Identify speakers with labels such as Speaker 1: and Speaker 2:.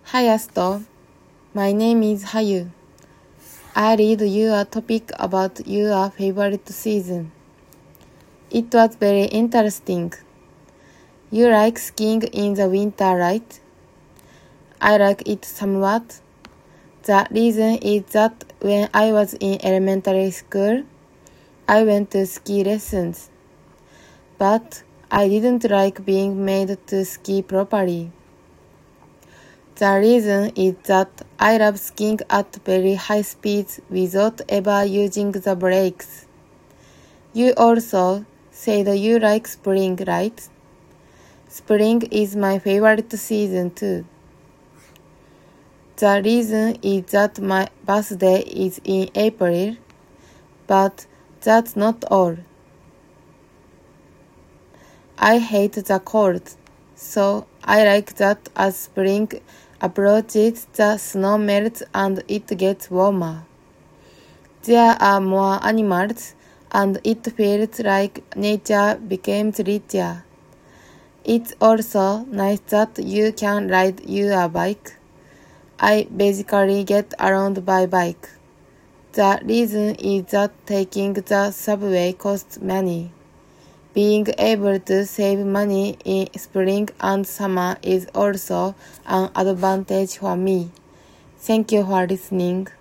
Speaker 1: Hayasto, my name is Hayu. I read you a topic about your favorite season. It was very interesting. You like skiing in the winter, right? I like it somewhat. The reason is that when I was in elementary school, I went to ski lessons. But I didn't like being made to ski properly. The reason is that I love skiing at very high speeds without ever using the brakes. You also said you like spring, right? Spring is my favorite season too. The reason is that my birthday is in April, but that's not all. I hate the cold, so I like that as spring approaches, the snow melts and it gets warmer. There are more animals, and it feels like nature becomes richer. It's also nice that you can ride your bike. I basically get around by bike. The reason is that taking the subway costs money. Being able to save money in spring and summer is also an advantage for me. Thank you for listening.